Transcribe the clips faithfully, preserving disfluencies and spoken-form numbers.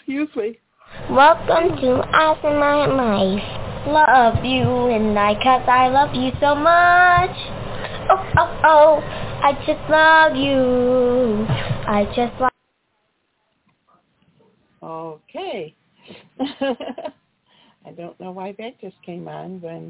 Excuse me. Welcome to Awesome My Life. Love you and I, cause I love you so much. Oh, oh, oh, I just love you. I just love Okay. I don't know why that just came on when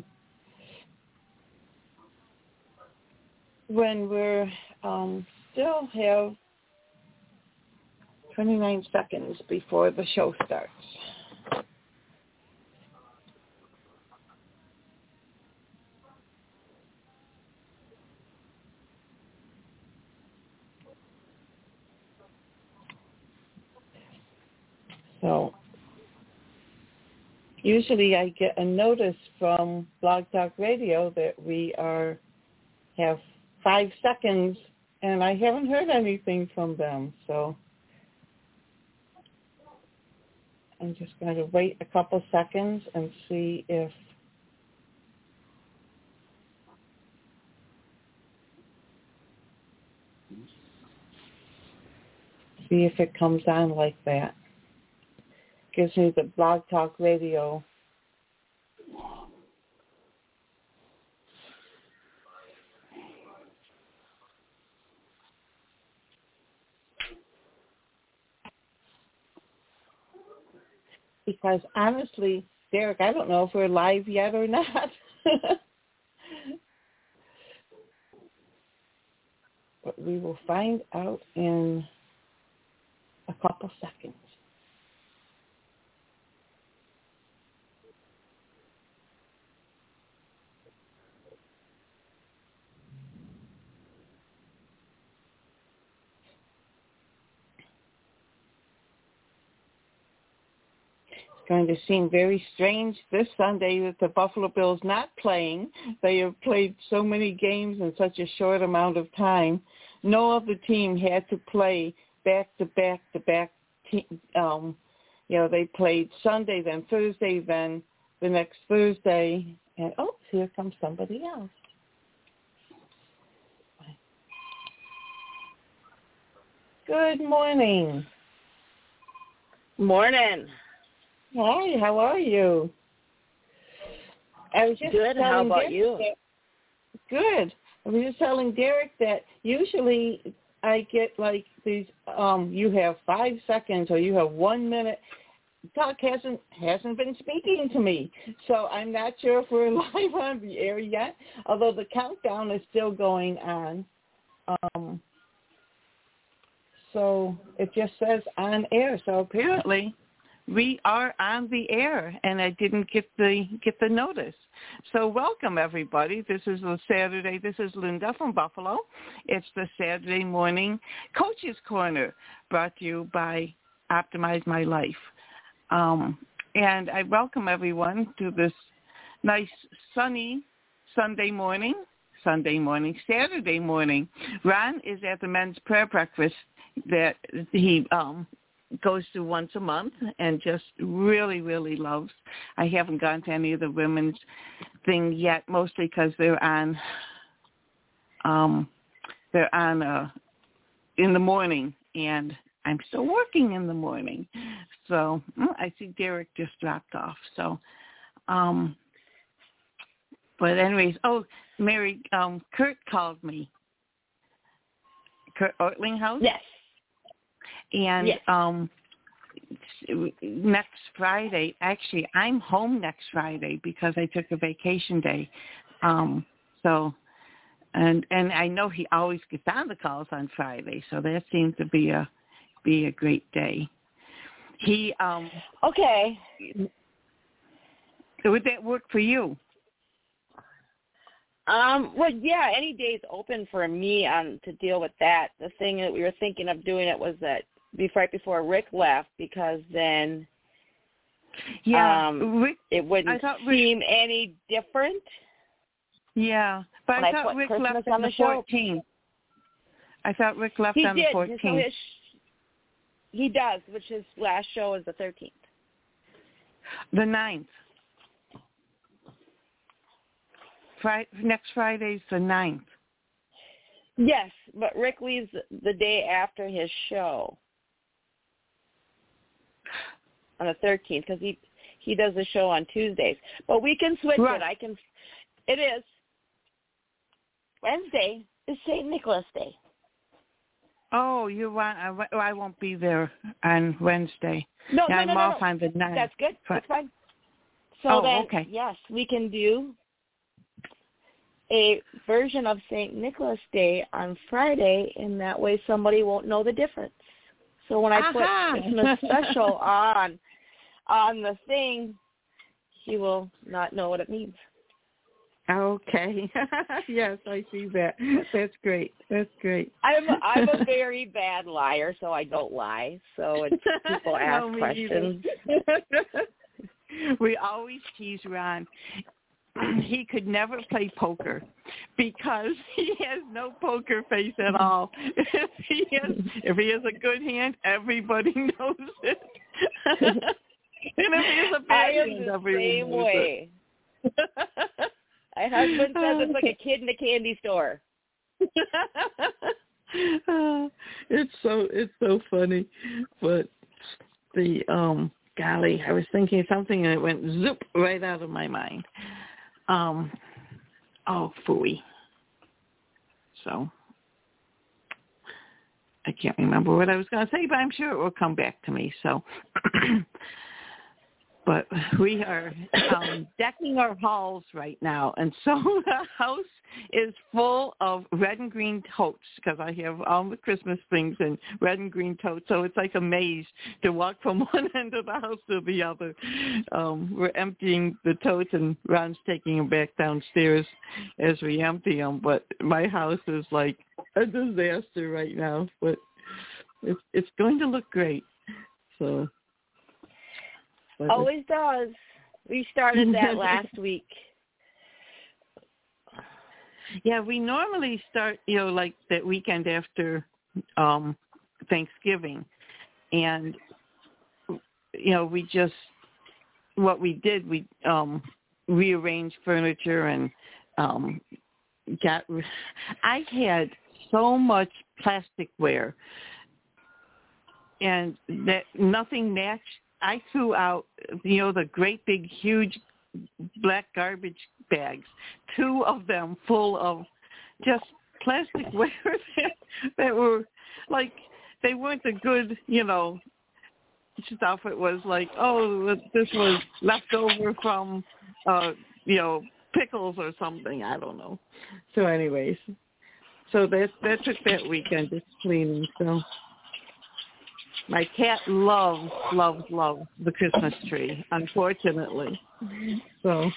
when we're um, still have twenty-nine seconds before the show starts. So usually I get a notice from Blog Talk Radio that we are have five seconds, and I haven't heard anything from them. So I'm just going to wait a couple seconds and see if see if it comes on like that. Gives me the Blog Talk Radio. Because honestly, Derek, I don't know if we're live yet or not. But we will find out in a couple seconds. Going to seem very strange this Sunday that the Buffalo Bills not playing. They have played so many games in such a short amount of time. No other team had to play back to back to back. Te- um, you know, they played Sunday, then Thursday, then the next Thursday, and oh, here comes somebody else. Good morning. Morning. Hi, how are you? I was just Good. How about Derek you? That, good. I was just telling Derek that usually I get like these. Um, you have five seconds or you have one minute. Doc hasn't hasn't been speaking to me, so I'm not sure if we're live on the air yet. Although the countdown is still going on. Um, so it just says on air. So apparently we are on the air, and I didn't get the get the notice. So welcome, everybody. This is the Saturday. This is Linda from Buffalo. It's the Saturday morning Coach's Corner, brought to you by Optimize My Life. Um, and I welcome everyone to this nice sunny Sunday morning, Sunday morning, Saturday morning. Ron is at the men's prayer breakfast that he um, goes to once a month and just really, really loves. I haven't gone to any of the women's thing yet, mostly because they're on, um, they're on uh, in the morning, and I'm still working in the morning. So I see Derek just dropped off. So, um, but anyways, oh, Mary, um, Kurt called me. Kurt Ortlinghouse? Yes. And yes. um, next Friday, actually, I'm home next Friday because I took a vacation day. Um, so, and and I know he always gets on the calls on Friday, so that seems to be a be a great day. He um okay. Would that work for you? Um, well, yeah, any day is open for me on to deal with that. The thing that we were thinking of doing it was that before, right before Rick left, because then yeah, um, Rick, it wouldn't seem Rick, any different. Yeah, but I, I thought Rick Christmas left on on the the fourteenth. I thought Rick left he on did. the fourteenth. So his, he does, which his last show is the thirteenth. The ninth. Friday, next Friday's the ninth. Yes, but Rick leaves the day after his show. on the thirteenth because he he does the show on Tuesdays. But we can switch right. it. I can. It is Wednesday is Saint Nicholas Day. Oh, you want? I, I won't be there on Wednesday. No, yeah, no, I'm no, no, off no. on the ninth. That's good. But, That's fine. So oh, then, okay. yes, we can do a version of Saint Nicholas Day on Friday, and that way somebody won't know the difference. So when I Aha! put Christmas special on on the thing, he will not know what it means. Okay. Yes, I see that. That's great. That's great. I'm a, I'm a very bad liar, so I don't lie. So it's, people ask no, questions. We always tease Ron. He could never play poker because he has no poker face at all. If he has, if he has a good hand, everybody knows it. And if he has a bad I am hand, the everyone same knows way. it. My husband says it's like a kid in a candy store. It's so it's so funny, but the um golly, I was thinking something and it went zoop right out of my mind. Um, oh, phooey. So I can't remember what I was going to say, but I'm sure it will come back to me. So. But we are um, decking our halls right now, and so the house is full of red and green totes because I have all the Christmas things in red and green totes. So it's like a maze to walk from one end of the house to the other. Um, we're emptying the totes, and Ron's taking them back downstairs as we empty them. But my house is like a disaster right now, but it's it's going to look great. So. Always does. We started that last week. Yeah, we normally start, you know, like that weekend after um, Thanksgiving. And, you know, we just, what we did, we um, rearranged furniture and um, got, I had so much plasticware and that nothing matched. I threw out, you know, the great big, huge black garbage bags, two of them full of just plasticware that, that were like, they weren't the good, you know, stuff. It was like, oh, this was left over from, uh, you know, pickles or something. I don't know. So anyways, so that, that took that weekend just cleaning, so. My cat loves, loves, loves the Christmas tree, unfortunately. So,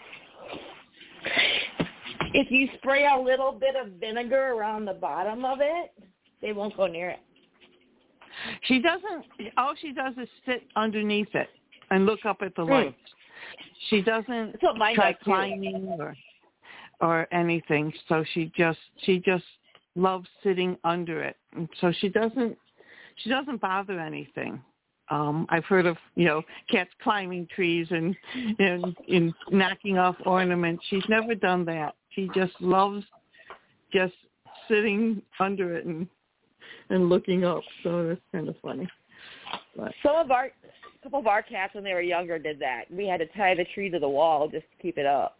if you spray a little bit of vinegar around the bottom of it, they won't go near it. She doesn't, all she does is sit underneath it and look up at the lights. She doesn't try climbing or or anything. So she just, she just loves sitting under it. And so she doesn't, She doesn't bother anything. Um, I've heard of, you know, cats climbing trees and, and and knocking off ornaments. She's never done that. She just loves just sitting under it and and looking up. So that's kind of funny. But. Some of our, a couple of our cats when they were younger did that. We had to tie the tree to the wall just to keep it up.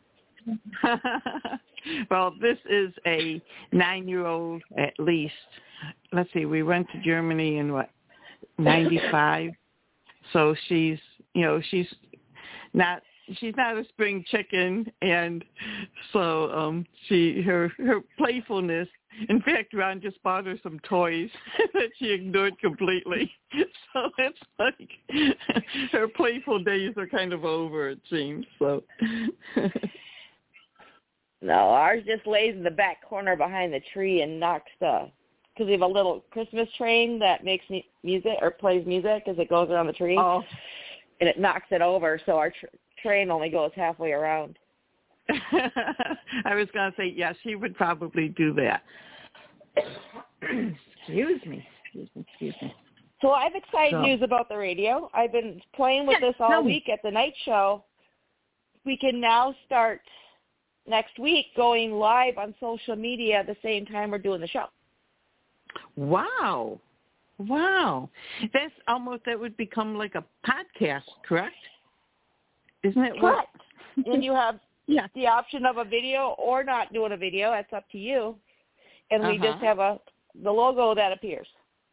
Well, this is a nine-year-old at least. Let's see, we went to Germany in, what, ninety-five? So she's, you know, she's not, she's not a spring chicken. And so um, she, her, her playfulness, in fact, Ron just bought her some toys that she ignored completely. So it's like her playful days are kind of over, it seems. So. No, ours just lays in the back corner behind the tree and knocks the, because we have a little Christmas train that makes music or plays music as it goes around the tree, oh. and it knocks it over, so our tr- train only goes halfway around. I was going to say, yes, she would probably do that. Excuse me. Excuse me. Excuse me. So I have exciting so. news about the radio. I've been playing with yes, this all week at the night show. We can now start next week going live on social media at the same time we're doing the show. Wow. Wow. That's almost, that would become like a podcast, correct? Isn't it? Correct. And you have yeah. the option of a video or not doing a video. That's up to you. And we uh-huh. just have a the logo that appears.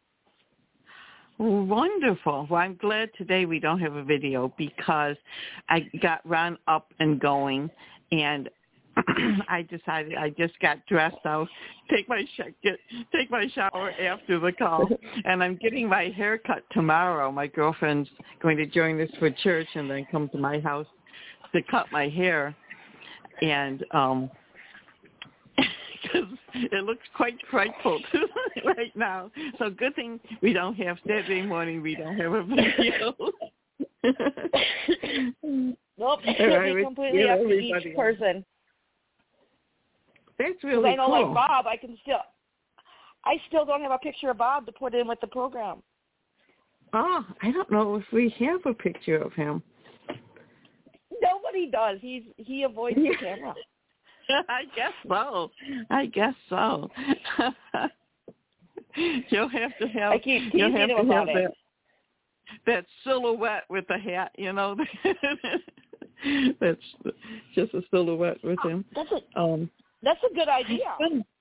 Wonderful. Well, I'm glad today we don't have a video because I got Ron up and going, and I decided I just got dressed out, take my sh- get, take my shower after the call, and I'm getting my hair cut tomorrow. My girlfriend's going to join us for church and then come to my house to cut my hair, and um, because it looks quite frightful right now. So good thing we don't have Saturday morning. We don't have a video. Nope, it'll be completely up to each person. That's really I know, cool. like Bob, I can still, I still don't have a picture of Bob to put in with the program. Oh, I don't know if we have a picture of him. Nobody does. He's he avoids the camera. I guess so. I guess so. You'll have to have. I keep teasing you'll have him to about have it. That, that silhouette with the hat, you know. That's just a silhouette with him. That's a um, that's a good idea.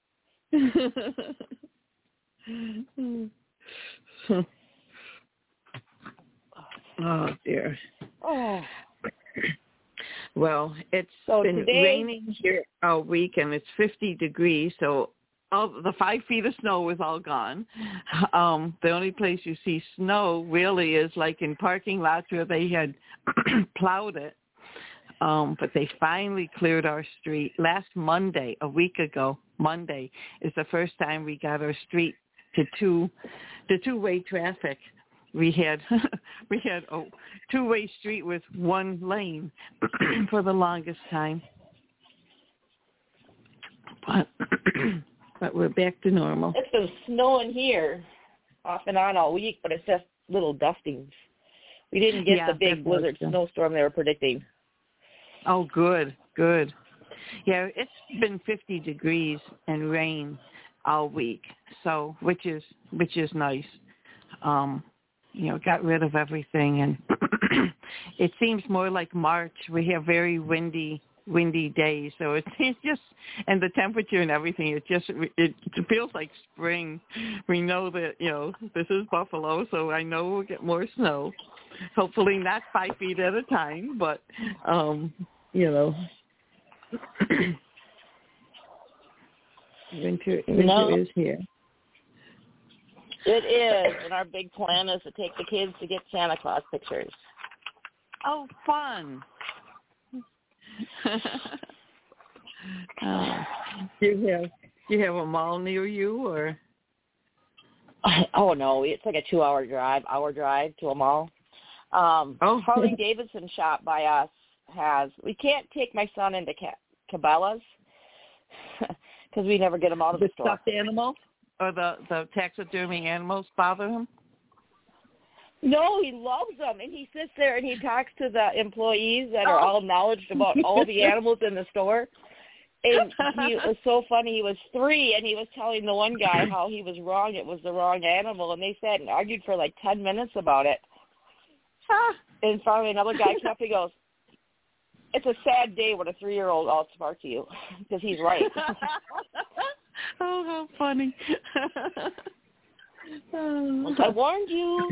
Oh dear. Oh. Well, it's so been today, raining here all week, and it's fifty degrees, so all the five feet of snow is all gone. Um, the only place you see snow really is like in parking lots where they had plowed it. Um, but they finally cleared our street last Monday, a week ago. Monday is the first time we got our street to two, to two-way traffic. We had we had a two-way street with one lane for the longest time. But but we're back to normal. It's been snowing here off and on all week, but it's just little dustings. We didn't get Yeah, the big blizzard was, snowstorm they were predicting. Oh, good, good. Yeah, it's been fifty degrees and rain all week, so which is which is nice. Um, you know, got rid of everything, and it seems more like March. We have very windy, windy days, so it's, it's just, and the temperature and everything, it just it, it feels like spring. We know that, you know, this is Buffalo, so I know we'll get more snow. Hopefully not five feet at a time, but um, you know, winter winter no. is here. It is, and our big plan is to take the kids to get Santa Claus pictures. Oh, fun! uh, do you have do you have a mall near you, or? Oh no, it's like a two-hour drive, hour drive to a mall. Um, oh, Harley Davidson shop by us has. We can't take my son into Ca- Cabela's because we never get him out of the, the store. Stuffed animals or the the taxidermy animals bother him? No, he loves them, and he sits there and he talks to the employees that are all knowledgeable about all the animals in the store. And he it was so funny. He was three, and he was telling the one guy how he was wrong. It was the wrong animal, and they sat and argued for like ten minutes about it. And finally, another guy came up and goes, "It's a sad day when a three-year-old outsmarts you," because he's right. Oh, how funny! Well, I warned you.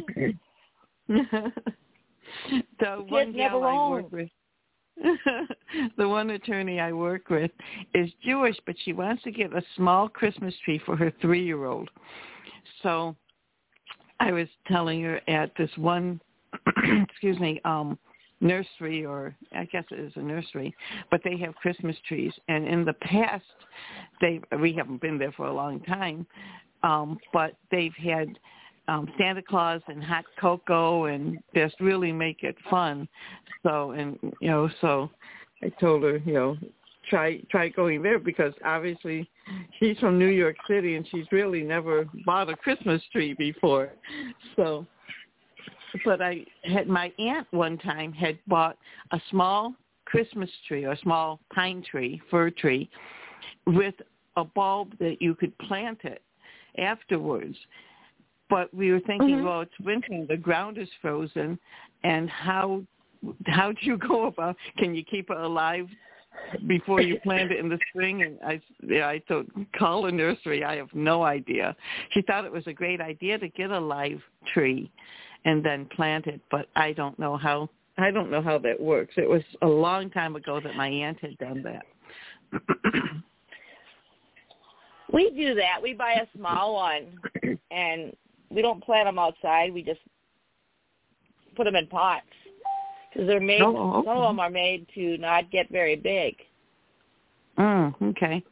The one gal I work with, the one attorney I work with is Jewish, but she wants to get a small Christmas tree for her three-year-old. So I was telling her at this one, excuse me, um, nursery, or I guess it is a nursery, but they have Christmas trees. And in the past, they we haven't been there for a long time, um, but they've had Um, Santa Claus and hot cocoa and just really make it fun. So, and, you know, so I told her, you know, try, try going there because obviously she's from New York City and she's really never bought a Christmas tree before. So, but I had, my aunt one time had bought a small Christmas tree or a small pine tree, fir tree, with a bulb that you could plant it afterwards. but we were thinking, Mm-hmm. well, it's winter and the ground is frozen, and how how do you go about? Can you keep it alive before you plant it in the spring? And I, yeah, I thought, call a nursery. I have no idea. She thought it was a great idea to get a live tree and then plant it, but I don't know how. I don't know how that works. It was a long time ago that my aunt had done that. We do that. We buy a small one, and we don't plant them outside. We just put them in pots because they're made. Oh, okay. Some of them are made to not get very big. Oh, okay.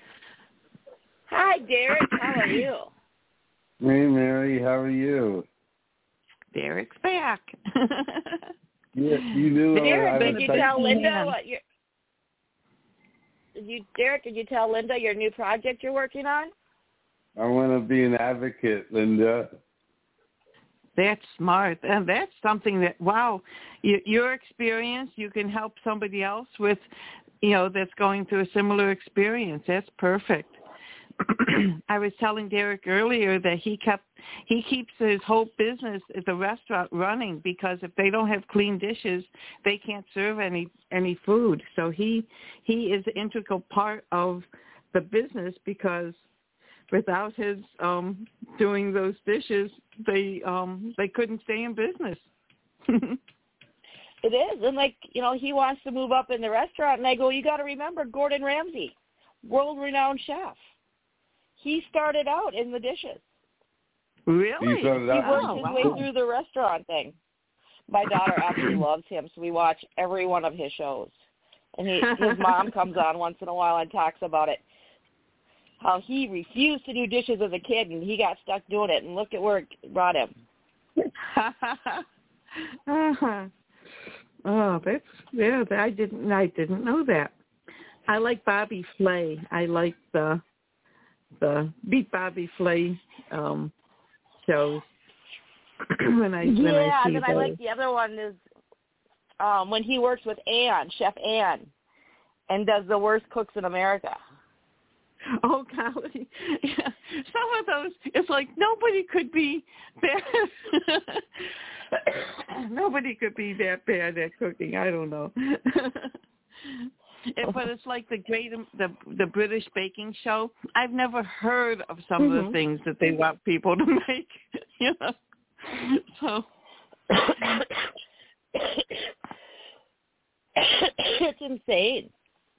Hi, Derek. How are you? Hey, Mary. How are you? Derek's back. Yeah, you knew. Derek, I did was you typing- tell Linda what your? Did you, Derek? Did you tell Linda your new project you're working on? I want to be an advocate, Linda. That's smart, and that's something that, wow, you, your experience, you can help somebody else with, you know, that's going through a similar experience. That's perfect. I was telling Derek earlier that he kept he keeps his whole business at the restaurant running because if they don't have clean dishes, they can't serve any any food. So he he is an integral part of the business because without his um doing those dishes, they um they couldn't stay in business. It is, and like you know, he wants to move up in the restaurant, and I go, you got to remember Gordon Ramsay, world-renowned chef. He started out in the dishes. Really? He started He out- worked Oh, his wow. way through the restaurant thing. My daughter absolutely loves him, so we watch every one of his shows. And he, his mom comes on once in a while and talks about it, how he refused to do dishes as a kid, and he got stuck doing it, and look at where it brought him. uh-huh. Oh, that's yeah. I didn't. I didn't know that. I like Bobby Flay. I like the the Beat Bobby Flay um, shows. when I yeah, when I see and then those. I like the other one is um, when he works with Ann, Chef Ann, and does the worst cooks in America. Oh golly, yeah. Some of those, it's like nobody could be that. Nobody could be that bad at cooking. I don't know. It, but it's like the great the the British baking show. I've never heard of some Mm-hmm. of the things that they want people to make. You know, so It's insane.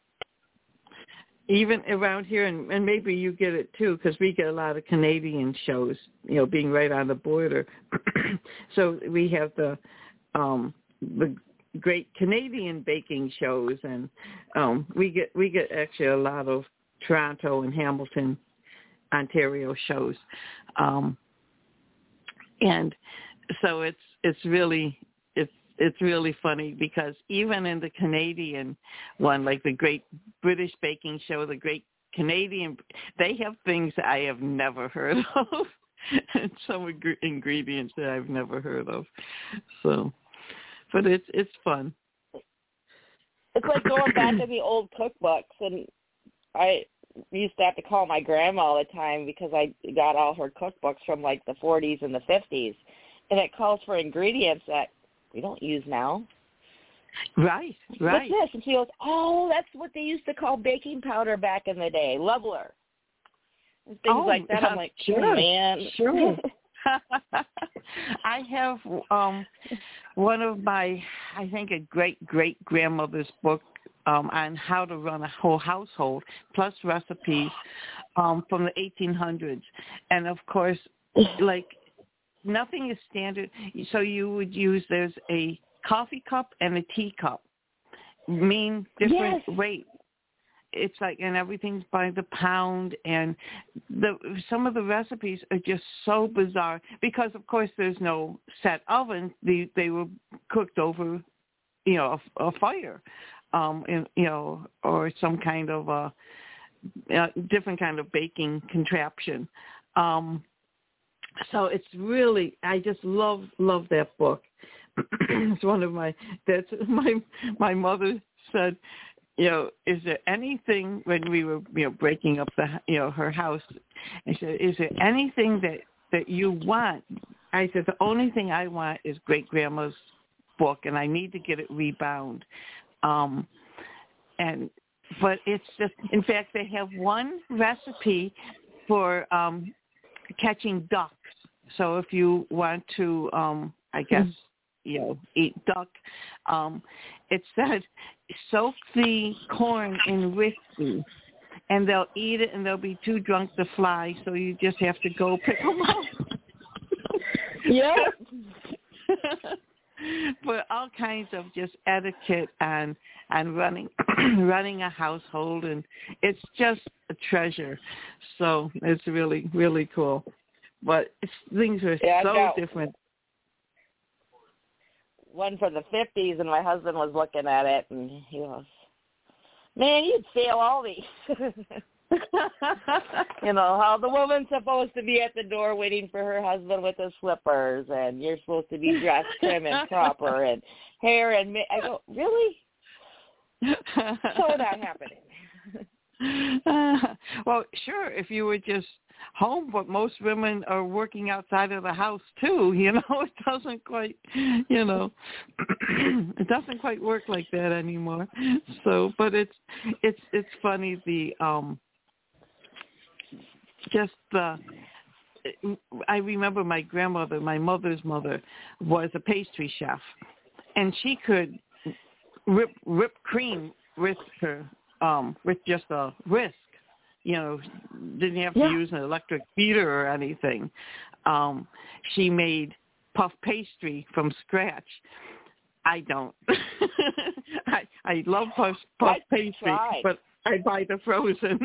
even around here, and, and maybe you get it too, because we get a lot of Canadian shows, you know, being right on the border. So we have the um, the great Canadian baking shows, and um, we get we get actually a lot of Toronto and Hamilton, Ontario shows, um, and so it's it's really it's it's really funny because even in the Canadian one, like the Great British Baking Show, the Great Canadian, they have things that I have never heard of, and some ing- ingredients that I've never heard of. So, but it's it's fun. It's like going back to the old cookbooks, and I used to have to call my grandma all the time because I got all her cookbooks from like the forties and the fifties, and it calls for ingredients that we don't use now. Right, right. What's this? And she goes, oh, that's what they used to call baking powder back in the day, Leveler. And things Oh, like that. I'm uh, like, sure, oh, man. Sure. I have um, one of my, I think, a great-great-grandmother's book um, on how to run a whole household, plus recipes um, from the eighteen hundreds. And, of course, like, nothing is standard. So you would use, there's a coffee cup and a teacup, mean different Yes. weight. It's like, and everything's by the pound, and the some of the recipes are just so bizarre because, of course, there's no set oven. They they were cooked over, you know, a, a fire, um, in, you know, or some kind of a, a different kind of baking contraption. Um, so it's really, I just love love that book. It's one of my that's my my mother said, you know, is there anything when we were, you know, breaking up the, you know, her house, and she said, is there anything that that you want. I said, the only thing I want is great-grandma's book, and I need to get it rebound. Um, and But it's just, in fact, they have one recipe for um, catching ducks. So if you want to, um, I guess, you know, eat duck, um, it said soak the corn in whiskey, and they'll eat it, and they'll be too drunk to fly, so you just have to go pick them up. Yeah. But all kinds of just etiquette and and running running a household, and it's just a treasure. So it's really, really cool. But it's, things are yeah, so different. One for the fifties, and my husband was looking at it, and he goes, man, you'd steal all these. You know, how the woman's supposed to be at the door waiting for her husband with his slippers, and you're supposed to be dressed trim and proper, and hair and ma- I go, really? So not happening. Uh, well, sure, if you were just home, but most women are working outside of the house too. You know, it doesn't quite, you know, it doesn't quite work like that anymore. So, but it's it's it's funny the um, just the. I remember my grandmother, my mother's mother, was a pastry chef, and she could rip whip cream with her. Um, with just a whisk, you know, didn't have to yeah. use an electric beater or anything. Um, she made puff pastry from scratch. I don't. I I love puff, puff pastry, tried. but I buy the frozen.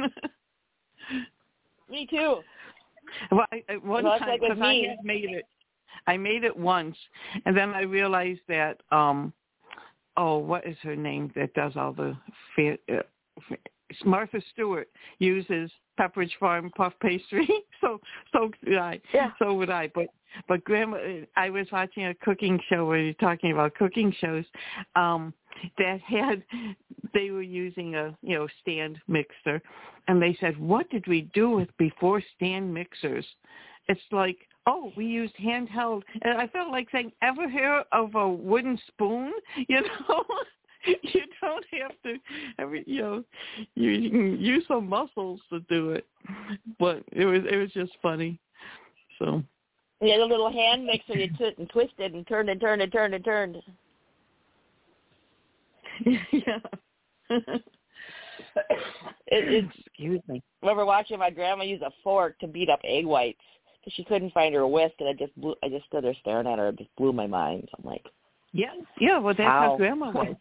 Me too. Well, I, I, one well, time, because like I had made it, I made it once, and then I realized that, um, oh, what is her name that does all the fa- uh, Martha Stewart uses Pepperidge Farm puff pastry, so so would I. Yeah. So would I. But but Grandma, I was watching a cooking show where you're talking about cooking shows um, that had they were using a you know stand mixer, and they said, what did we do with before stand mixers? It's like, oh, we used handheld, and I felt like saying, ever hear of a wooden spoon? You know. You don't have to, every, you know, you, you can use some muscles to do it, but it was it was just funny. So yeah, the little hand mixer, you took and twisted and turned and turned and turned and turned. Yeah. it, it's, Excuse me. I remember watching my grandma use a fork to beat up egg whites because she couldn't find her whisk, and I just blew, I just stood there staring at her. It just blew my mind. I'm like, yeah, yeah. Well, that's how how Grandma was.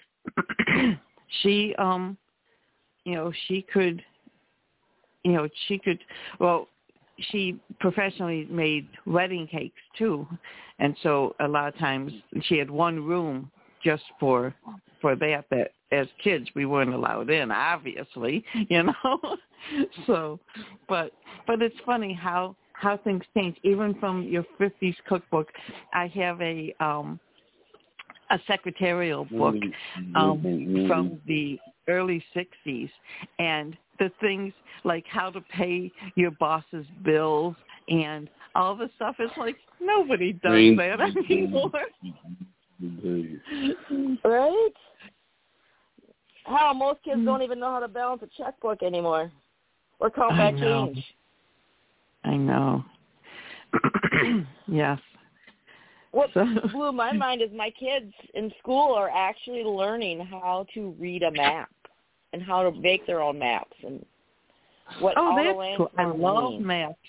she, um, you know, she could, you know, she could. Well, she professionally made wedding cakes too, and so a lot of times she had one room just for for that. That as kids we weren't allowed in, obviously, you know. So, but but it's funny how how things change. Even from your fifties cookbook, I have a um. a secretarial book um, from the early sixties, and the things like how to pay your boss's bills and all the stuff is like nobody does that anymore. Right? How most kids don't even know how to balance a checkbook anymore or count back change. I know. Yes. What blew my mind is my kids in school are actually learning how to read a map and how to make their own maps and what oh, all that's the land cool. I love mean. maps.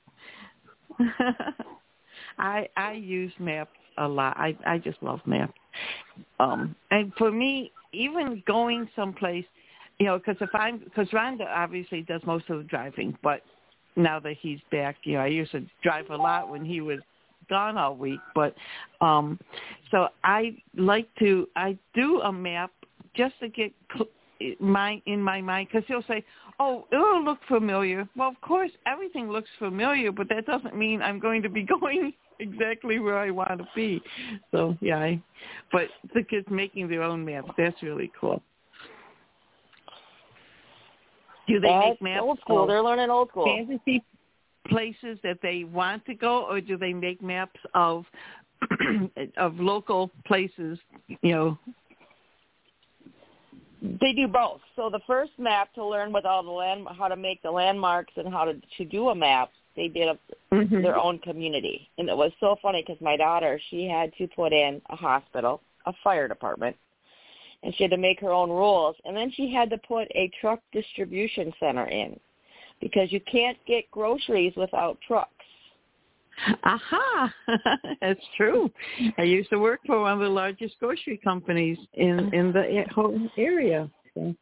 I I use maps a lot. I I just love maps. Um, and for me, even going someplace, you know, because if I'm because Rhonda obviously does most of the driving, but now that he's back, you know, I used to drive a lot when he was gone all week, but um so I like to I do a map just to get cl- my in my mind, because he'll say, oh, it'll look familiar. Well, of course everything looks familiar, but that doesn't mean I'm going to be going exactly where I want to be. So yeah, I, but the kids making their own maps, that's really cool. Do they That's make maps? old school. Oh, They're learning old school. Fantasy places that they want to go, or do they make maps of of local places, you know? They do both. So the first map to learn with all the land, how to make the landmarks and how to, to do a map, they did a, mm-hmm. their own community. And it was so funny because my daughter, she had to put in a hospital, a fire department, and she had to make her own rules. And then she had to put a truck distribution center in because you can't get groceries without trucks. Aha, that's true. I used to work for one of the largest grocery companies in, in the whole area. So. And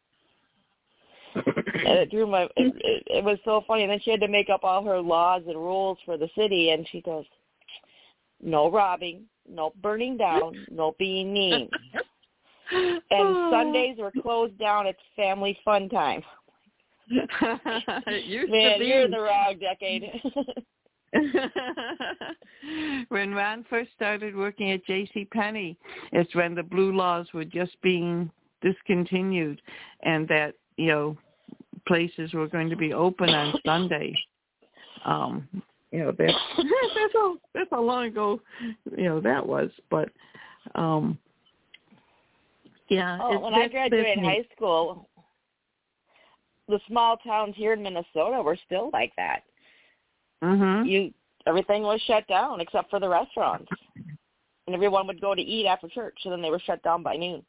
it drew my. It, it, it was so funny. And then she had to make up all her laws and rules for the city. And she goes, "No robbing, no burning down, no being mean." And oh. Sundays were closed down. It's family fun time. It used Man, to be. You're in the wrong decade. When Ron first started working at JCPenney, it's when the blue laws were just being discontinued, and that, you know, places were going to be open on Sunday. Um, you know, that's that's how that's how long ago, you know, that was. But um, yeah. Oh, when I graduated high school, the small towns here in Minnesota were still like that. Mm-hmm. You everything was shut down except for the restaurants, and everyone would go to eat after church, and then they were shut down by noon.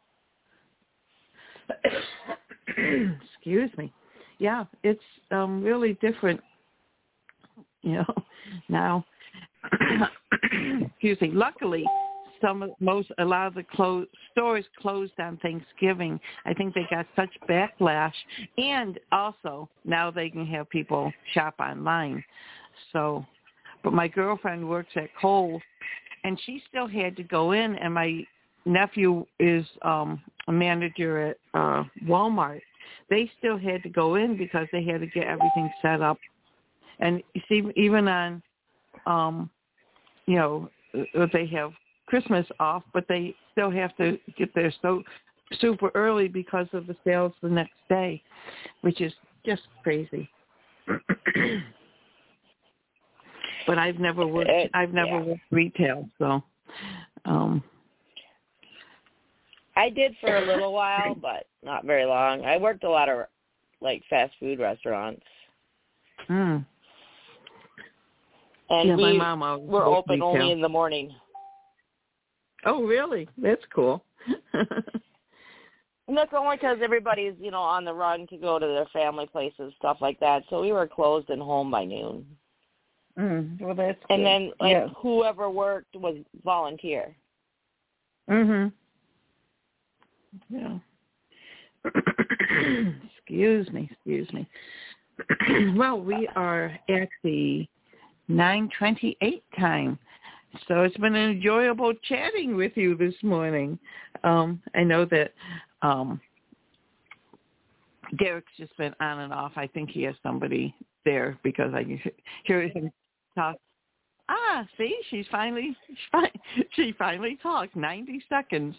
Excuse me. Yeah, it's um, really different, you know, now. Excuse me. Luckily, some of, most a lot of the clo- stores closed on Thanksgiving. I think they got such backlash, and also now they can have people shop online. So, but my girlfriend works at Kohl's, and she still had to go in, and my nephew is um, a manager at uh, Walmart. They still had to go in because they had to get everything set up. And you see, even on, um, you know, they have Christmas off, but they still have to get there so super early because of the sales the next day, which is just crazy. But I've never worked. I've never yeah. worked retail, so. Um, I did for a little while, but not very long. I worked a lot of like fast food restaurants. Hmm. And yeah, we my mom were open retail. only in the morning. Oh, really? That's cool. And that's only because everybody's, you know, on the run to go to their family places, stuff like that. So we were closed and home by noon. Mm, well, that's good. And then like, yeah. whoever worked was volunteer. Mhm. Yeah. excuse me, excuse me. Well, we are at the nine twenty-eight time. So it's been enjoyable chatting with you this morning. Um, I know that um, Derek's just been on and off. I think he has somebody there because I hear him talk. Ah, see, she's finally she finally talked ninety seconds.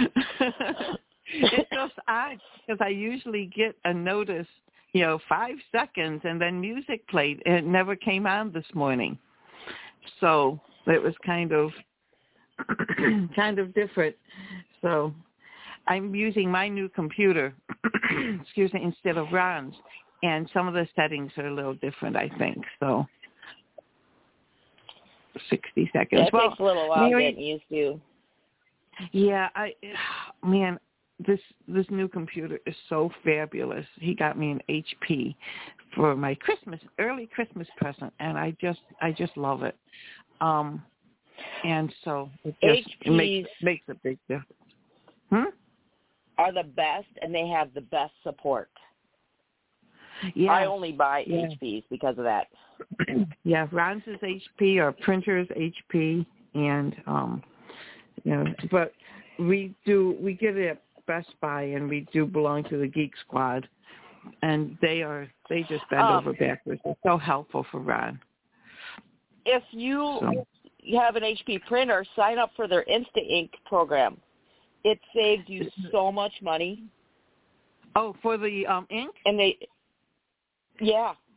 It's just odd because I usually get a notice, you know, five seconds and then music played. And it never came on this morning, so it was kind of kind of different. So I'm using my new computer, excuse me, instead of Ron's, and some of the settings are a little different, I think. So sixty seconds. Yeah, it well, takes a little while Mary, getting used to. Yeah, I man, this this new computer is so fabulous. He got me an H P for my Christmas early Christmas present, and I just I just love it. Um, and so it just H Ps makes makes a big difference. Hmm? Are the best, and they have the best support. Yeah, I only buy yeah. H Ps because of that. Yeah, Ron's is H P, our printer's H P, and um, you know, but we do we get it at Best Buy, and we do belong to the Geek Squad, and they are they just bend um, over backwards. They're so helpful for Ron. If you So. have an H P printer, sign up for their Insta Ink program. It saves you so much money. Oh, for the um, ink? And they, yeah.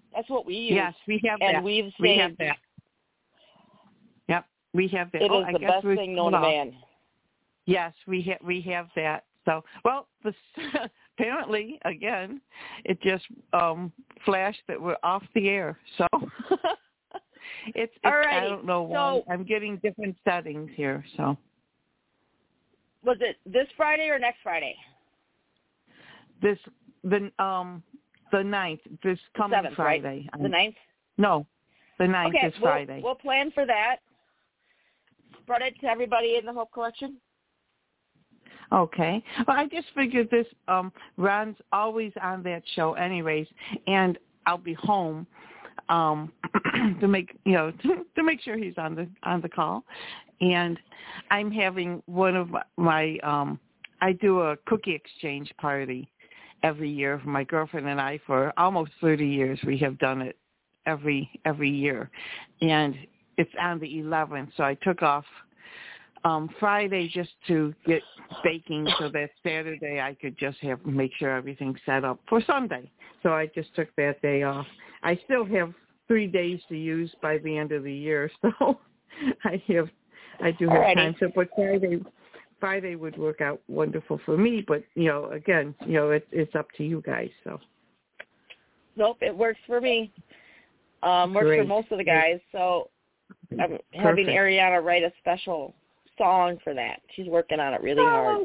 That's what we use. Yes, we have and that. we've saved. We have that. Yep, we have that. It oh, is I the guess best thing known to man. Yes, we have we have that. So, well, the, apparently, again, it just um, flashed that we're off the air. So, it's, it's I don't know why. So, I'm getting different settings here. So, was it this Friday or next Friday? This the um the ninth. This coming Seventh, Friday. Right? The ninth. No, the ninth okay, is we'll, Friday. We'll plan for that. Brought it to everybody in the Hope Collection. Okay. Well, I just figured this. Um, Ron's always on that show, anyways, and I'll be home um, to make you know to, to make sure he's on the on the call. And I'm having one of my, my um, I do a cookie exchange party every year for my girlfriend and I. For almost thirty years, we have done it every every year, and it's on the eleventh. So I took off Um, Friday just to get baking so that Saturday I could just have make sure everything's set up for Sunday. So I just took that day off. I still have three days to use by the end of the year, so I have I do have Alrighty. time. So, but Friday Friday would work out wonderful for me. But you know, again, you know, it's it's up to you guys. So. Nope, it works for me. Um, works Great. for most of the guys. So I'm Perfect. having Ariana write a special song for that. She's working on it really hard.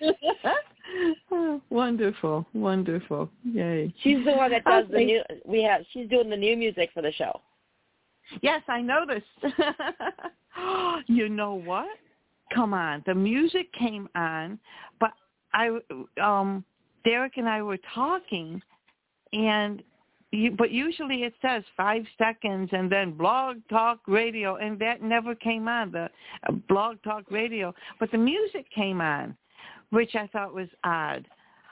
Oh, wonderful, wonderful. Yay. She's the one that does okay. the new we have she's doing the new music for the show. Yes, I noticed. You know what? Come on. The music came on, but I um Derek and I were talking, and you, but usually it says five seconds and then Blog Talk Radio, and that never came on, the uh, Blog Talk Radio. But the music came on, which I thought was odd.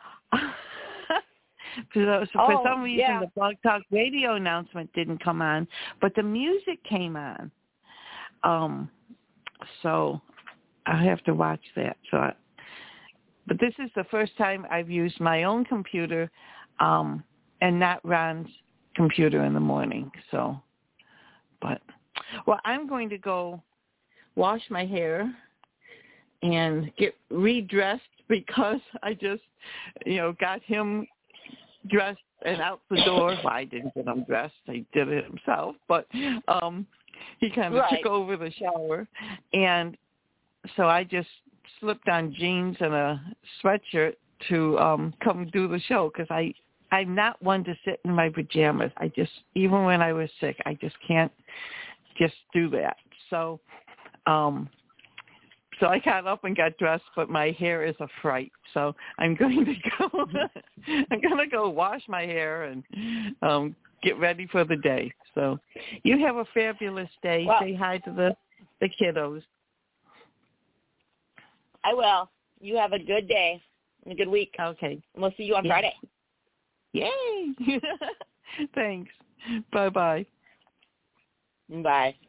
for, those, oh, for some reason, yeah. the Blog Talk Radio announcement didn't come on, but the music came on. Um, so I have to watch that. So, I, but this is the first time I've used my own computer. Um, and not Ron's computer in the morning. So, but, well, I'm going to go wash my hair and get redressed because I just, you know, got him dressed and out the door. Well, I didn't get him dressed. He did it himself. But um, he kind of right. took over the shower. And so I just slipped on jeans and a sweatshirt to um, come do the show because I, I'm not one to sit in my pajamas. I just, even when I was sick, I just can't just do that. So, um, so I got up and got dressed, but my hair is a fright. So I'm going to go, I'm going to go wash my hair and um, get ready for the day. So you have a fabulous day. Well, say hi to the, the kiddos. I will. You have a good day and a good week. Okay. And we'll see you on yeah. Friday. Yay! Thanks. Bye-bye. Bye.